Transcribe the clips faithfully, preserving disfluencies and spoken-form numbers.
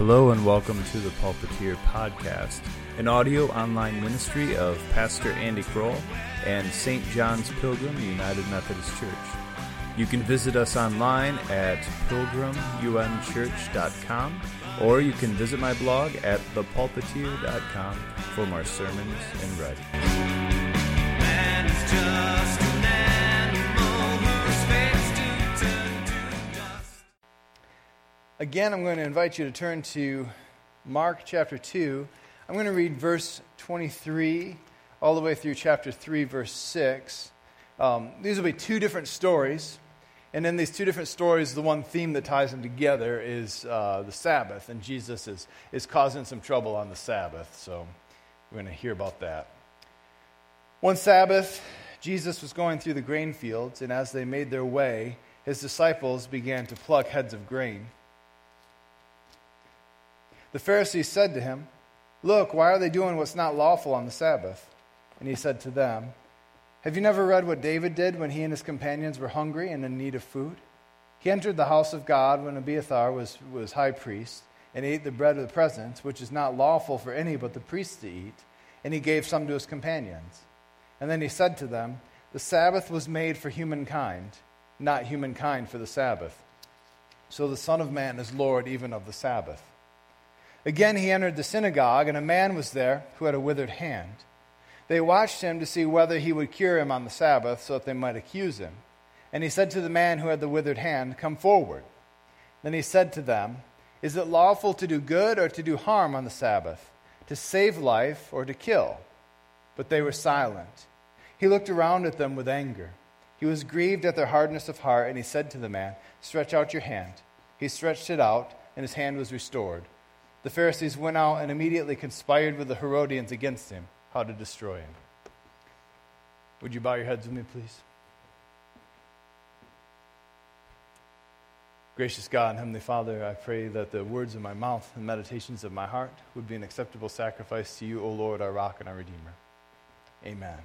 Hello and welcome to the Pulpiteer Podcast, an audio online ministry of Pastor Andy Kroll and Saint John's Pilgrim United Methodist Church. You can visit us online at pilgrim u m church dot com, or you can visit my blog at the pulpiteer dot com for more sermons and writing. Man is just an animal who expects to turn to dust. Again, I'm going to invite you to turn to Mark chapter two. I'm going to read verse twenty-three all the way through chapter three, verse six. Um, these will be two different stories. And in these two different stories, the one theme that ties them together is uh, the Sabbath. And Jesus is, is causing some trouble on the Sabbath. So we're going to hear about that. One Sabbath, Jesus was going through the grain fields, and as they made their way, his disciples began to pluck heads of grain. The Pharisees said to him, "Look, why are they doing what's not lawful on the Sabbath?" And he said to them, "Have you never read what David did when he and his companions were hungry and in need of food? He entered the house of God when Abiathar was, was high priest, and ate the bread of the presence, which is not lawful for any but the priests to eat, and he gave some to his companions. And then he said to them, the Sabbath was made for humankind, not humankind for the Sabbath. So the Son of Man is Lord even of the Sabbath." Again he entered the synagogue, and a man was there who had a withered hand. They watched him to see whether he would cure him on the Sabbath, so that they might accuse him. And he said to the man who had the withered hand, "Come forward." Then he said to them, "Is it lawful to do good or to do harm on the Sabbath, to save life or to kill?" But they were silent. He looked around at them with anger. He was grieved at their hardness of heart, and he said to the man, "Stretch out your hand." He stretched it out, and his hand was restored. The Pharisees went out and immediately conspired with the Herodians against him, how to destroy him. Would you bow your heads with me, please? Gracious God and Heavenly Father, I pray that the words of my mouth and meditations of my heart would be an acceptable sacrifice to you, O Lord, our rock and our Redeemer. Amen.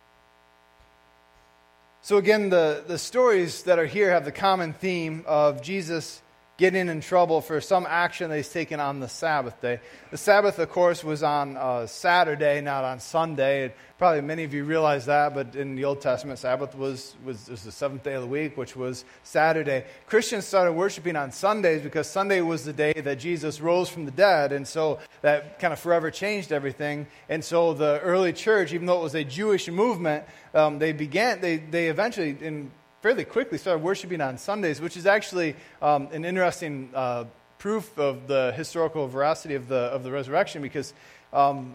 So again, the, the stories that are here have the common theme of Jesus getting in trouble for some action that he's taken on the Sabbath day. The Sabbath, of course, was on uh, Saturday, not on Sunday. And probably many of you realize that, but in the Old Testament, Sabbath was, was, was the seventh day of the week, which was Saturday. Christians started worshiping on Sundays because Sunday was the day that Jesus rose from the dead, and so that kind of forever changed everything. And so the early church, even though it was a Jewish movement, um, they began, they, they eventually, in fairly quickly started worshiping on Sundays, which is actually um, an interesting uh, proof of the historical veracity of the of the resurrection, because um,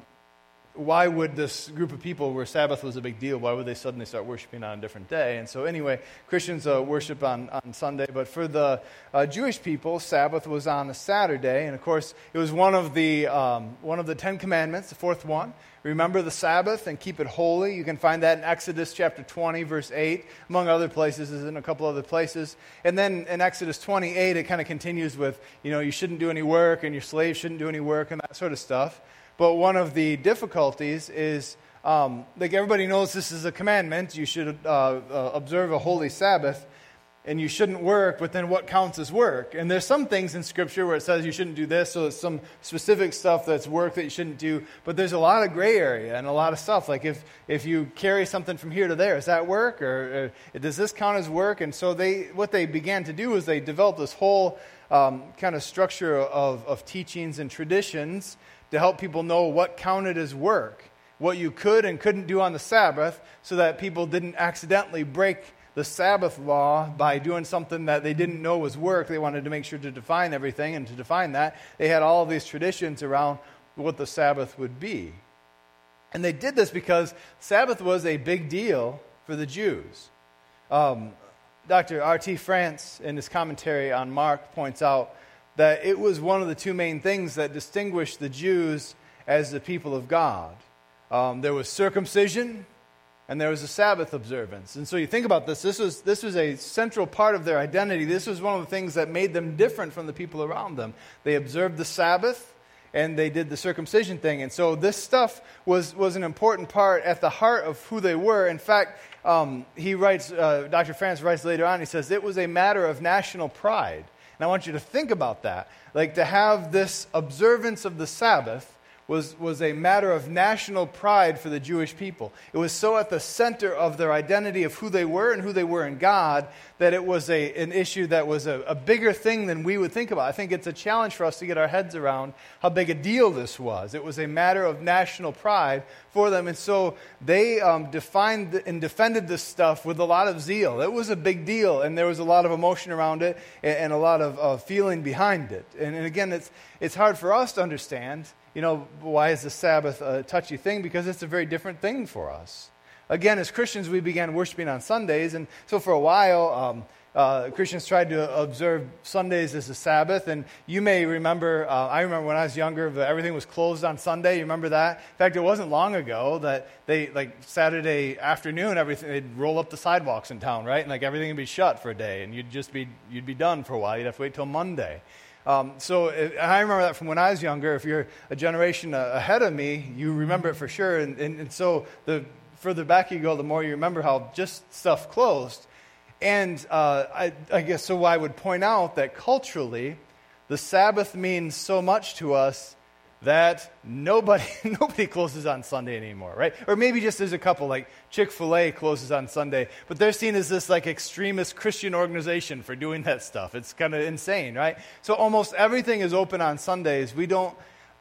why would this group of people, where Sabbath was a big deal, why would they suddenly start worshiping on a different day? And so anyway, Christians uh, worship on, on Sunday, but for the uh, Jewish people, Sabbath was on a Saturday, and of course, it was one of the um, one of the Ten Commandments, the fourth one. Remember the Sabbath and keep it holy. You can find that in Exodus chapter twenty, verse eight, among other places, is in a couple other places. And then in Exodus twenty-eight, it kind of continues with, you know, you shouldn't do any work, and your slaves shouldn't do any work, and that sort of stuff. But one of the difficulties is, um, like everybody knows this is a commandment, you should uh, uh, observe a holy Sabbath, and you shouldn't work, but then what counts as work? And there's some things in Scripture where it says you shouldn't do this, so there's some specific stuff that's work that you shouldn't do, but there's a lot of gray area and a lot of stuff. Like if, if you carry something from here to there, is that work? Or, or does this count as work? And so they what they began to do is they developed this whole um, kind of structure of, of teachings and traditions to help people know what counted as work, what you could and couldn't do on the Sabbath, so that people didn't accidentally break the Sabbath law by doing something that they didn't know was work. They wanted to make sure to define everything, and to define that, they had all of these traditions around what the Sabbath would be. And they did this because Sabbath was a big deal for the Jews. Um, Doctor R T France, in his commentary on Mark, points out that it was one of the two main things that distinguished the Jews as the people of God. Um, there was circumcision, and there was a Sabbath observance. And so you think about this, this was this was a central part of their identity. This was one of the things that made them different from the people around them. They observed the Sabbath, and they did the circumcision thing. And so this stuff was, was an important part at the heart of who they were. In fact, um, he writes, uh, Doctor France writes later on, he says, it was a matter of national pride. And I want you to think about that. Like, to have this observance of the Sabbath was, was a matter of national pride for the Jewish people. It was so at the center of their identity of who they were and who they were in God that it was a, an issue that was a, a bigger thing than we would think about. I think it's a challenge for us to get our heads around how big a deal this was. It was a matter of national pride for them, and so they um, defined and defended this stuff with a lot of zeal. It was a big deal, and there was a lot of emotion around it and, and a lot of uh, feeling behind it. And, and again, it's it's hard for us to understand. You know, why is the Sabbath a touchy thing? Because it's a very different thing for us. Again, as Christians, we began worshiping on Sundays, and so for a while, um, uh, Christians tried to observe Sundays as a Sabbath, and you may remember, uh, I remember when I was younger, that everything was closed on Sunday. You remember that? In fact, it wasn't long ago that they, like, Saturday afternoon, everything, they'd roll up the sidewalks in town, right? And, like, everything would be shut for a day, and you'd just be, you'd be done for a while. You'd have to wait till Monday. Um, so if, I remember that from when I was younger. If you're a generation uh, ahead of me, you remember it for sure. And, and, and so the further back you go, the more you remember how just stuff closed. And uh, I, I guess so I would point out that culturally, the Sabbath means so much to us that nobody nobody closes on Sunday anymore, right? Or maybe just there's a couple, like Chick-fil-A closes on Sunday, but they're seen as this like extremist Christian organization for doing that stuff. It's kind of insane, right? So almost everything is open on Sundays. We don't,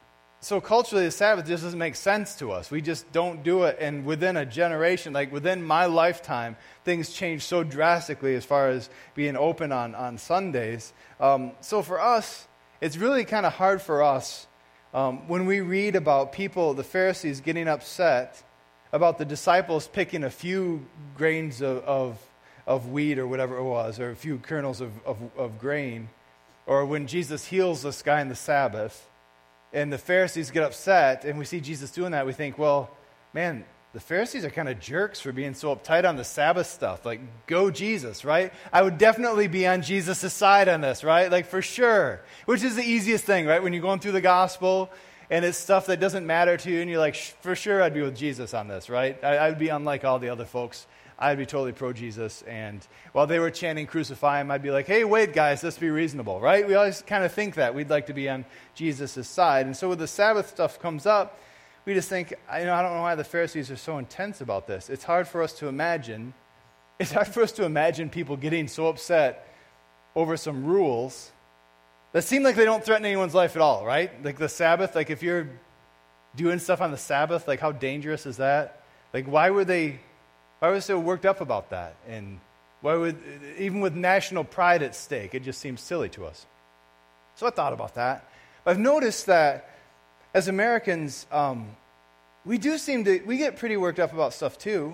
so culturally the Sabbath just doesn't make sense to us. We just don't do it, and within a generation, like within my lifetime, things change so drastically as far as being open on, on Sundays. Um, so for us, it's really kind of hard for us Um, when we read about people, the Pharisees, getting upset about the disciples picking a few grains of, of, of wheat or whatever it was, or a few kernels of, of, of grain, or when Jesus heals this guy in the Sabbath, and the Pharisees get upset, and we see Jesus doing that, we think, well, man, the Pharisees are kind of jerks for being so uptight on the Sabbath stuff. Like, go Jesus, right? I would definitely be on Jesus' side on this, right? Like, for sure. Which is the easiest thing, right? When you're going through the gospel, and it's stuff that doesn't matter to you, and you're like, for sure I'd be with Jesus on this, right? I, I'd be unlike all the other folks. I'd be totally pro-Jesus, and while they were chanting crucify him, I'd be like, hey, wait, guys, let's be reasonable, right? We always kind of think that. We'd like to be on Jesus' side. And so when the Sabbath stuff comes up, we just think, you know, I don't know why the Pharisees are so intense about this. It's hard for us to imagine. It's hard for us to imagine people getting so upset over some rules that seem like they don't threaten anyone's life at all, right? Like the Sabbath, like if you're doing stuff on the Sabbath, like how dangerous is that? Like why were they, why were they so worked up about that? And why would, even with national pride at stake, it just seems silly to us. So I thought about that. I've noticed that as Americans, um, we do seem to, we get pretty worked up about stuff too.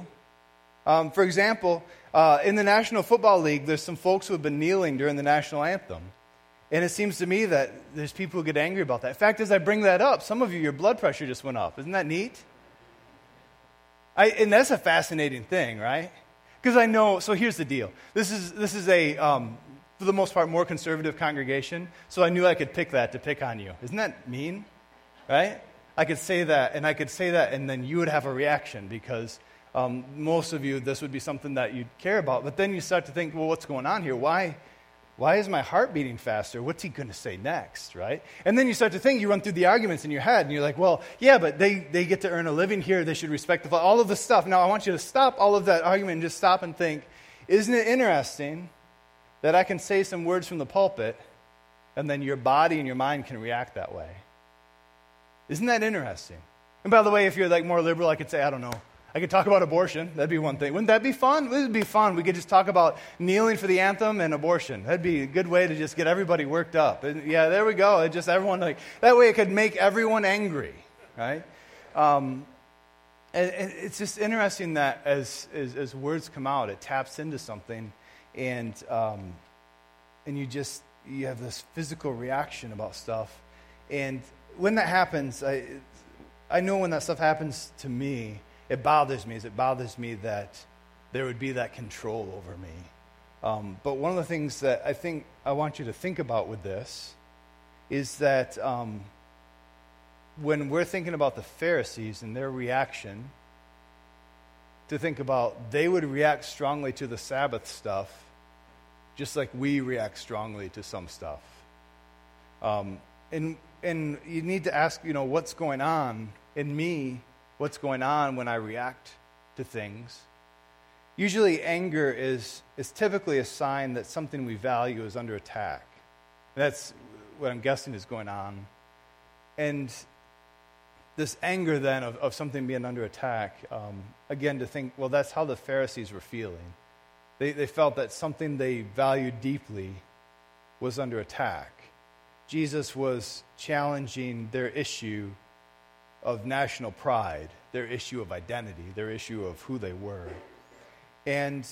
Um, for example, uh, in the National Football League, there's some folks who have been kneeling during the national anthem. And it seems to me that there's people who get angry about that. In fact, as I bring that up, some of you, your blood pressure just went up. Isn't that neat? I, and that's a fascinating thing, right? Because I know, so here's the deal. This is, this is a, um, for the most part, more conservative congregation, so I knew I could pick that to pick on you. Isn't that mean? Right? I could say that, and I could say that, and then you would have a reaction because um, most of you, this would be something that you'd care about. But then you start to think, well, what's going on here? Why, why is my heart beating faster? What's he going to say next, right? And then you start to think, you run through the arguments in your head, and you're like, well, yeah, but they, they get to earn a living here. They should respect the all of the stuff. Now, I want you to stop all of that argument and just stop and think, isn't it interesting that I can say some words from the pulpit, and then your body and your mind can react that way? Isn't that interesting? And by the way, if you're like more liberal, I could say, I don't know, I could talk about abortion. That'd be one thing. Wouldn't that be fun? It would be fun. We could just talk about kneeling for the anthem and abortion. That'd be a good way to just get everybody worked up. And yeah, there we go. It just everyone like that way. It could make everyone angry, right? Um, and, and it's just interesting that as, as as words come out, it taps into something, and um, and you just you have this physical reaction about stuff, and when that happens, I, I know when that stuff happens to me, it bothers me. It bothers me that there would be that control over me. Um, but one of the things that I think I want you to think about with this is that um, when we're thinking about the Pharisees and their reaction, to think about they would react strongly to the Sabbath stuff just like we react strongly to some stuff. Um, and and you need to ask, you know, what's going on in me? What's going on when I react to things? Usually anger is, is typically a sign that something we value is under attack. That's what I'm guessing is going on. And this anger then of, of something being under attack, um, again, to think, well, that's how the Pharisees were feeling. They, they felt that something they valued deeply was under attack. Jesus was challenging their issue of national pride, their issue of identity, their issue of who they were. And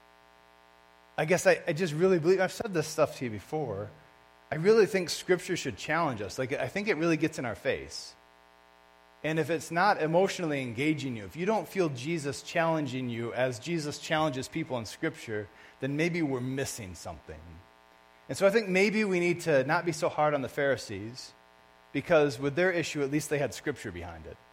I guess I, I just really believe, I've said this stuff to you before, I really think Scripture should challenge us. Like, I think it really gets in our face. And if it's not emotionally engaging you, if you don't feel Jesus challenging you as Jesus challenges people in Scripture, then maybe we're missing something. And so I think maybe we need to not be so hard on the Pharisees, because with their issue, at least they had Scripture behind it.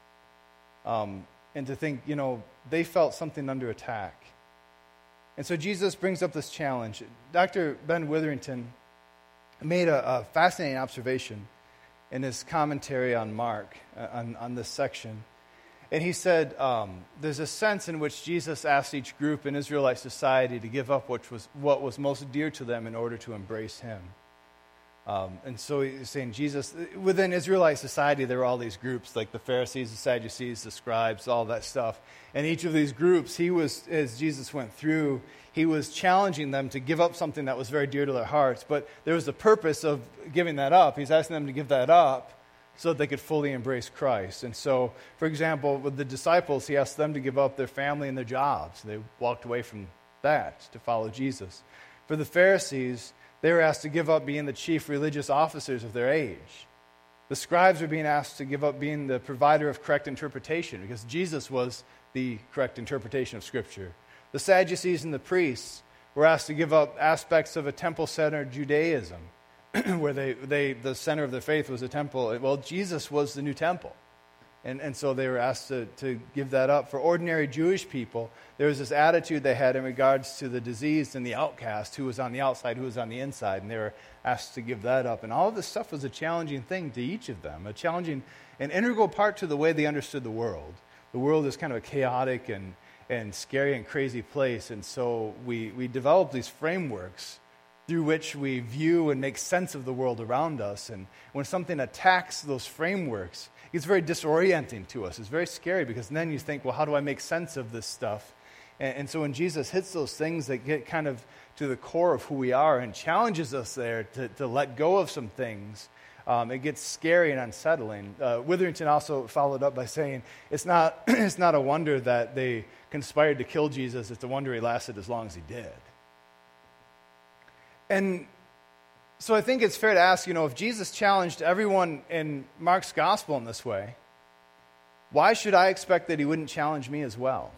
Um, and to think, you know, they felt something under attack. And so Jesus brings up this challenge. Doctor Ben Witherington made a, a fascinating observation in his commentary on Mark, uh, on, on this section. And he said um, there's a sense in which Jesus asked each group in Israelite society to give up what was, what was most dear to them in order to embrace him. Um, and so he's saying Jesus, within Israelite society, there were all these groups, like the Pharisees, the Sadducees, the scribes, all that stuff. And each of these groups, he was, as Jesus went through, he was challenging them to give up something that was very dear to their hearts. But there was a purpose of giving that up. He's asking them to give that up so that they could fully embrace Christ. And so, for example, with the disciples, he asked them to give up their family and their jobs. They walked away from that to follow Jesus. For the Pharisees, they were asked to give up being the chief religious officers of their age. The scribes were being asked to give up being the provider of correct interpretation, because Jesus was the correct interpretation of Scripture. The Sadducees and the priests were asked to give up aspects of a temple-centered Judaism, where they, they the center of their faith was a temple. Well, Jesus was the new temple. And, and so they were asked to, to give that up. For ordinary Jewish people, there was this attitude they had in regards to the diseased and the outcast, who was on the outside, who was on the inside, and they were asked to give that up. And all of this stuff was a challenging thing to each of them, a challenging, an integral part to the way they understood the world. The world is kind of a chaotic and, and scary and crazy place, and so we, we develop these frameworks through which we view and make sense of the world around us. And when something attacks those frameworks, it's very disorienting to us. It's very scary, because then you think, well, how do I make sense of this stuff? And, and so when Jesus hits those things that get kind of to the core of who we are and challenges us there to, to let go of some things, um, it gets scary and unsettling. Uh, Witherington also followed up by saying, it's not, it's not a wonder that they conspired to kill Jesus. It's a wonder he lasted as long as he did. And so I think it's fair to ask, you know, if Jesus challenged everyone in Mark's gospel in this way, why should I expect that he wouldn't challenge me as well?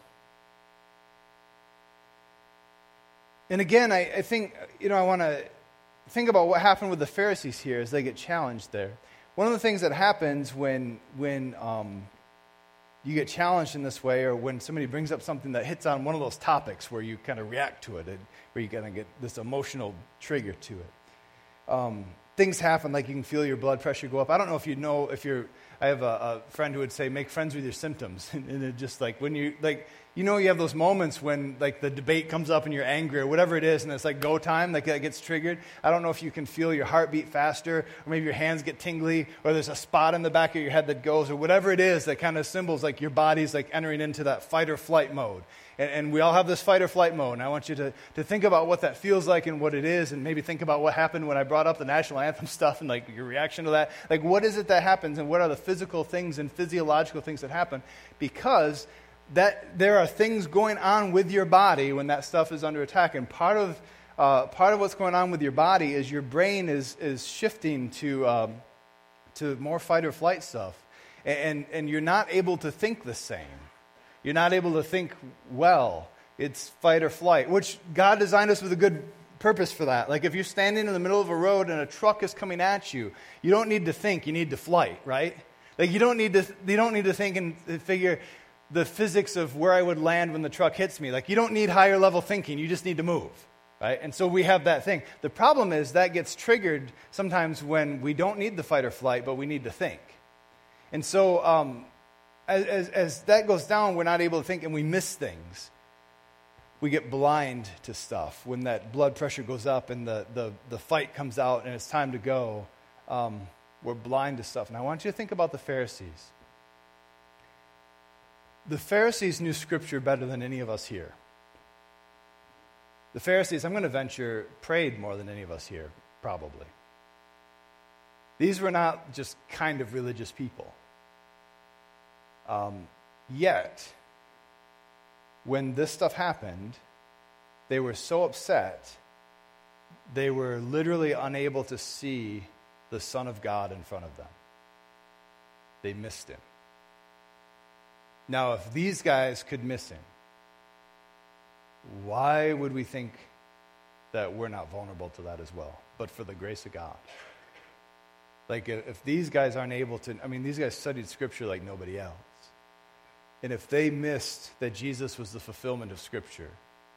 And again, I, I think, you know, I want to think about what happened with the Pharisees here as they get challenged there. One of the things that happens when when um, you get challenged in this way, or when somebody brings up something that hits on one of those topics where you kind of react to it, and where you kind of get this emotional trigger to it. Um, things happen, like you can feel your blood pressure go up. I don't know if you know, if you're, I have a, a friend who would say, make friends with your symptoms. And it just like, when you, like, you know, you have those moments when, like, the debate comes up and you're angry or whatever it is, and it's like go time, like that gets triggered. I don't know if you can feel your heartbeat faster, or maybe your hands get tingly, or there's a spot in the back of your head that goes, or whatever it is that kind of symbols like your body's like entering into that fight or flight mode. And, and we all have this fight or flight mode, and I want you to, to think about what that feels like and what it is, and maybe think about what happened when I brought up the national anthem stuff and like your reaction to that. Like, what is it that happens, and what are the physical things and physiological things that happen? Because that there are things going on with your body when that stuff is under attack, and part of uh, part of what's going on with your body is your brain is is shifting to um, to more fight or flight stuff, and and you're not able to think the same. You're not able to think well. It's fight or flight, which God designed us with a good purpose for that. Like if you're standing in the middle of a road and a truck is coming at you, you don't need to think. You need to flight, right? Like you don't need to you don't need to think and figure the physics of where I would land when the truck hits me. Like, you don't need higher level thinking. You just need to move. right? And so we have that thing. The problem is that gets triggered sometimes when we don't need the fight or flight, but we need to think. And so um, as, as, as that goes down, we're not able to think and we miss things. We get blind to stuff. When that blood pressure goes up and the, the, the fight comes out and it's time to go, um, we're blind to stuff. And I want you to think about the Pharisees. The Pharisees knew Scripture better than any of us here. The Pharisees, I'm going to venture, prayed more than any of us here, probably. These were not just kind of religious people. Um, yet, when this stuff happened, they were so upset, they were literally unable to see the Son of God in front of them. They missed him. Now, if these guys could miss him, why would we think that we're not vulnerable to that as well? But for the grace of God. Like, if these guys aren't able to, I mean, these guys studied Scripture like nobody else. And if they missed that Jesus was the fulfillment of Scripture,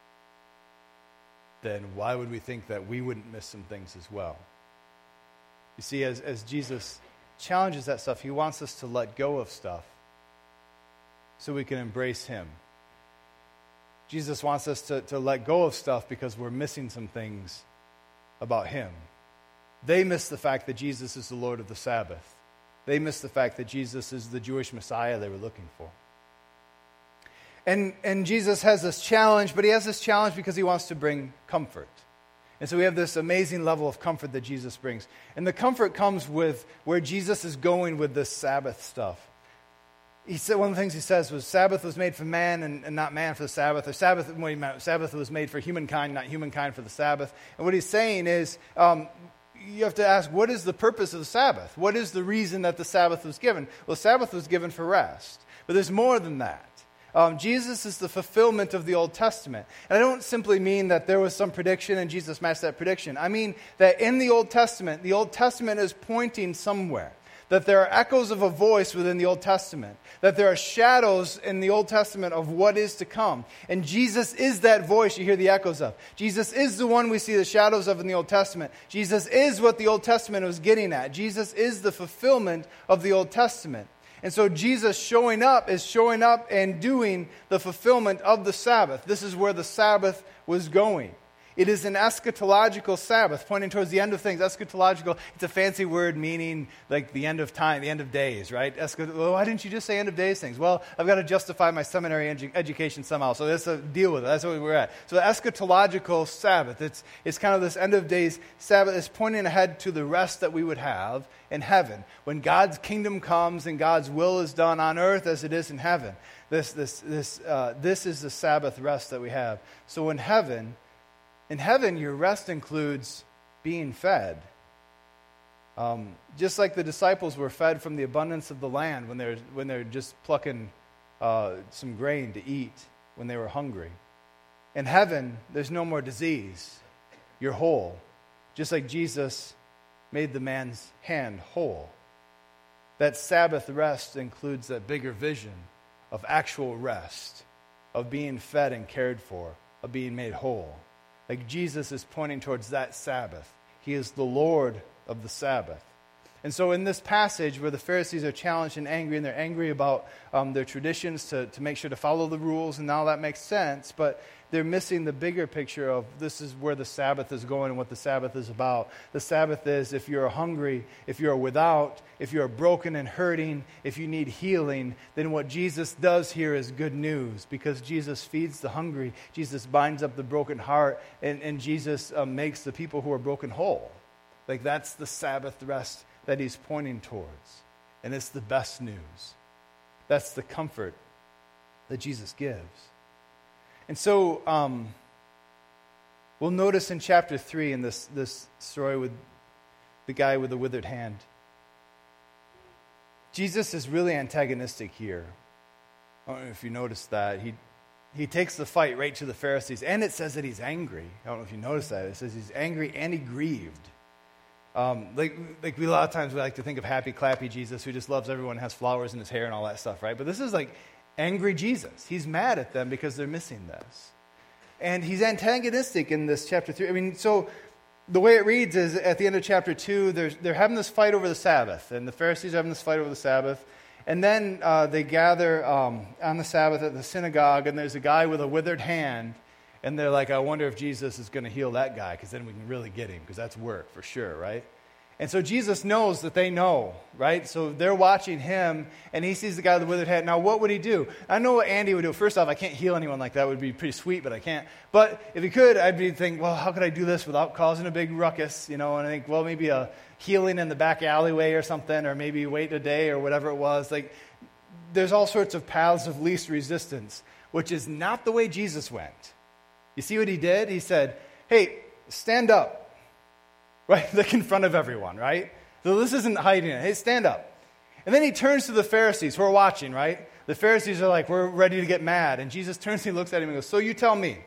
then why would we think that we wouldn't miss some things as well? You see, as, as Jesus challenges that stuff, he wants us to let go of stuff so we can embrace him. Jesus wants us to, to let go of stuff because we're missing some things about him. They miss the fact that Jesus is the Lord of the Sabbath. They miss the fact that Jesus is the Jewish Messiah they were looking for. And, and Jesus has this challenge, but he has this challenge because he wants to bring comfort. And so we have this amazing level of comfort that Jesus brings. And the comfort comes with where Jesus is going with this Sabbath stuff. He said one of the things he says was Sabbath was made for man and, and not man for the Sabbath. Or Sabbath, what he meant, Sabbath was made for humankind, not humankind for the Sabbath. And what he's saying is, um, you have to ask, what is the purpose of the Sabbath? What is the reason that the Sabbath was given? Well, Sabbath was given for rest. But there's more than that. Um, Jesus is the fulfillment of the Old Testament. And I don't simply mean that there was some prediction and Jesus matched that prediction. I mean that in the Old Testament, the Old Testament is pointing somewhere. That there are echoes of a voice within the Old Testament. That there are shadows in the Old Testament of what is to come. And Jesus is that voice you hear the echoes of. Jesus is the one we see the shadows of in the Old Testament. Jesus is what the Old Testament was getting at. Jesus is the fulfillment of the Old Testament. And so Jesus showing up is showing up and doing the fulfillment of the Sabbath. This is where the Sabbath was going. It is an eschatological Sabbath, pointing towards the end of things. Eschatological, it's a fancy word meaning like the end of time, the end of days, right? Eschat- well, why didn't you just say end of days things? Well, I've got to justify my seminary edu- education somehow, so let's uh, deal with it. That's what we're at. So the eschatological Sabbath, it's, it's kind of this end of days Sabbath. It's pointing ahead to the rest that we would have in heaven. When God's kingdom comes and God's will is done on earth as it is in heaven. This, this, this, uh, this is the Sabbath rest that we have. So in heaven... In heaven, your rest includes being fed. Um, just like the disciples were fed from the abundance of the land when they're, when they're just plucking uh, some grain to eat when they were hungry. In heaven, there's no more disease. You're whole. Just like Jesus made the man's hand whole. That Sabbath rest includes that bigger vision of actual rest, of being fed and cared for, of being made whole. Like Jesus is pointing towards that Sabbath. He is the Lord of the Sabbath. And so in this passage where the Pharisees are challenged and angry, and they're angry about um, their traditions to, to make sure to follow the rules, and all that makes sense, but they're missing the bigger picture of this is where the Sabbath is going and what the Sabbath is about. The Sabbath is if you're hungry, if you're without, if you're broken and hurting, if you need healing, then what Jesus does here is good news because Jesus feeds the hungry, Jesus binds up the broken heart, and, and Jesus uh, makes the people who are broken whole. Like that's the Sabbath rest that he's pointing towards. And it's the best news. That's the comfort that Jesus gives. And so um, we'll notice in chapter three in this, this story with the guy with the withered hand, Jesus is really antagonistic here. I don't know if you noticed that. He he takes the fight right to the Pharisees. And it says that he's angry. I don't know if you noticed that. It says he's angry and he grieved. Um, like, like we a lot of times we like to think of happy, clappy Jesus who just loves everyone, has flowers in his hair and all that stuff, right? But this is like angry Jesus. He's mad at them because they're missing this. And he's antagonistic in this chapter three. I mean, so the way it reads is at the end of chapter two, there's, they're having this fight over the Sabbath. And the Pharisees are having this fight over the Sabbath. And then uh, they gather um, on the Sabbath at the synagogue, and there's a guy with a withered hand. And they're like, I wonder if Jesus is going to heal that guy, because then we can really get him, because that's work for sure, right? And so Jesus knows that they know, right? So they're watching him, and he sees the guy with the withered hand. Now, what would he do? I know what Andy would do. First off, I can't heal anyone like that. It would be pretty sweet, but I can't. But if he could, I'd be thinking, well, how could I do this without causing a big ruckus? You know, and I think, well, maybe a healing in the back alleyway or something, or maybe wait a day or whatever it was. Like, there's all sorts of paths of least resistance, which is not the way Jesus went. You see what he did? He said, hey, stand up. Right, like in front of everyone, right? So this isn't hiding it. Hey, stand up. And then he turns to the Pharisees who are watching, right? The Pharisees are like, we're ready to get mad. And Jesus turns and he looks at him and goes, so you tell me,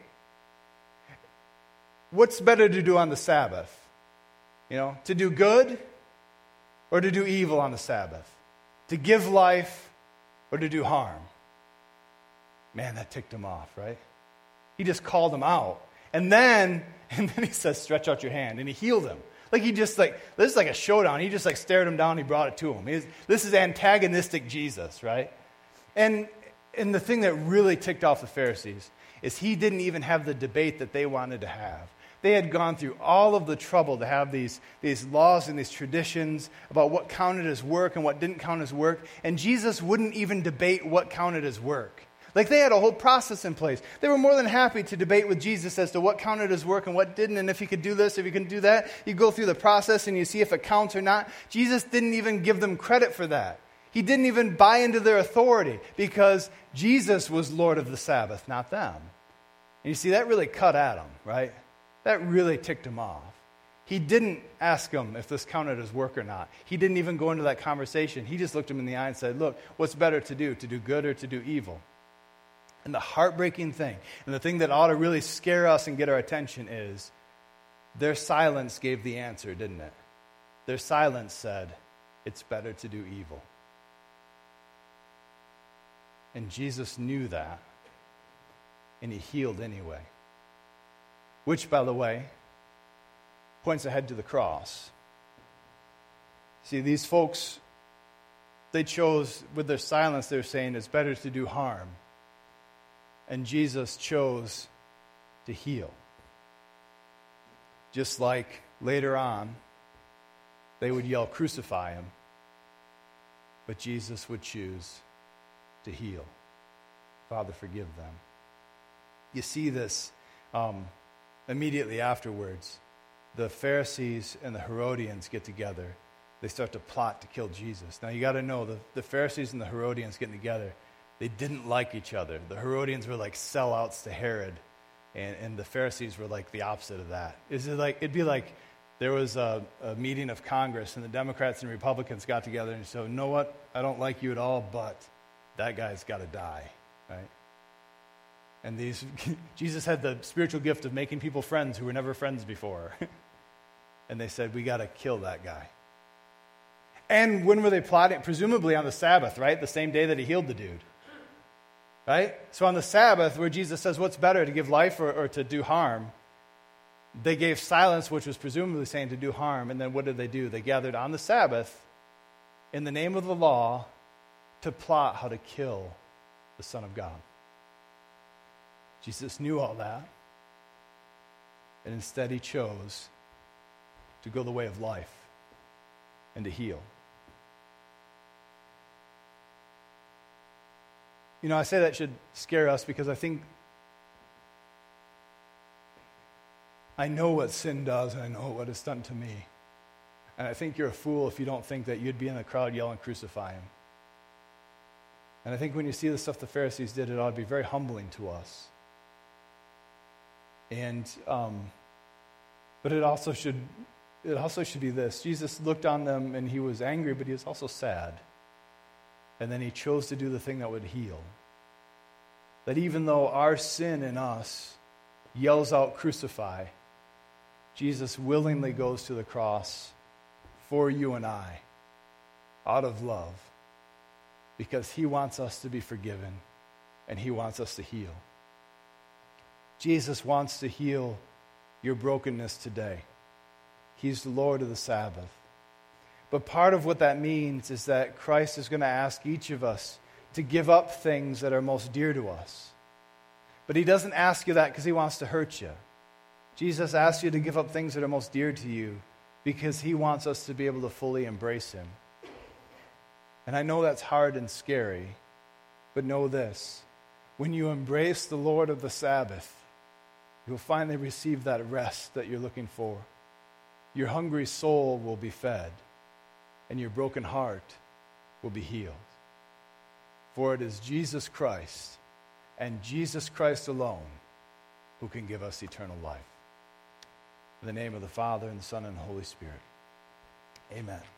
what's better to do on the Sabbath? You know, to do good or to do evil on the Sabbath? To give life or to do harm? Man, that ticked him off, right? He just called him out. And then, and then he says, stretch out your hand. And he healed him. Like he just like, this is like a showdown. He just like stared him down. He brought it to him. He's, this is antagonistic Jesus, right? And, and the thing that really ticked off the Pharisees is he didn't even have the debate that they wanted to have. They had gone through all of the trouble to have these, these laws and these traditions about what counted as work and what didn't count as work. And Jesus wouldn't even debate what counted as work. Like they had a whole process in place. They were more than happy to debate with Jesus as to what counted as work and what didn't, and if he could do this, if he couldn't do that. You go through the process and you see if it counts or not. Jesus didn't even give them credit for that. He didn't even buy into their authority because Jesus was Lord of the Sabbath, not them. And you see, that really cut at him, right? That really ticked him off. He didn't ask them if this counted as work or not. He didn't even go into that conversation. He just looked him in the eye and said, look, what's better to do, to do good or to do evil? And the heartbreaking thing, and the thing that ought to really scare us and get our attention is, their silence gave the answer, didn't it? Their silence said, it's better to do evil. And Jesus knew that, and he healed anyway. Which, by the way, points ahead to the cross. See, these folks, they chose, with their silence, they're saying it's better to do harm. And Jesus chose to heal. Just like later on, they would yell, crucify him. But Jesus would choose to heal. Father, forgive them. You see this um, immediately afterwards. The Pharisees and the Herodians get together. They start to plot to kill Jesus. Now you got to know, the, the Pharisees and the Herodians getting together, they didn't like each other. The Herodians were like sellouts to Herod, and, and the Pharisees were like the opposite of that. Is it like it'd be like there was a, a meeting of Congress, and the Democrats and Republicans got together and said, "You know what? I don't like you at all, but that guy's got to die," right? And these Jesus had the spiritual gift of making people friends who were never friends before, and they said, "We got to kill that guy." And when were they plotting? Presumably on the Sabbath, right? The same day that he healed the dude. Right? So on the Sabbath, where Jesus says, what's better, to give life or, or to do harm? They gave silence, which was presumably saying to do harm. And then what did they do? They gathered on the Sabbath in the name of the law to plot how to kill the Son of God. Jesus knew all that. And instead he chose to go the way of life and to heal. You know, I say that should scare us because I think I know what sin does and I know what it's done to me. And I think you're a fool if you don't think that you'd be in the crowd yelling, crucify him. And I think when you see the stuff the Pharisees did, it ought to be very humbling to us. And, um, but it also should, it also should be this. Jesus looked on them and he was angry, but he was also sad. And then he chose to do the thing that would heal. That even though our sin in us yells out, crucify, Jesus willingly goes to the cross for you and I, out of love, because he wants us to be forgiven and he wants us to heal. Jesus wants to heal your brokenness today. He's the Lord of the Sabbath. But part of what that means is that Christ is going to ask each of us to give up things that are most dear to us. But he doesn't ask you that because he wants to hurt you. Jesus asks you to give up things that are most dear to you because he wants us to be able to fully embrace him. And I know that's hard and scary, but know this. When you embrace the Lord of the Sabbath, you'll finally receive that rest that you're looking for. Your hungry soul will be fed, and your broken heart will be healed. For it is Jesus Christ, and Jesus Christ alone, who can give us eternal life. In the name of the Father, and the Son, and the Holy Spirit. Amen.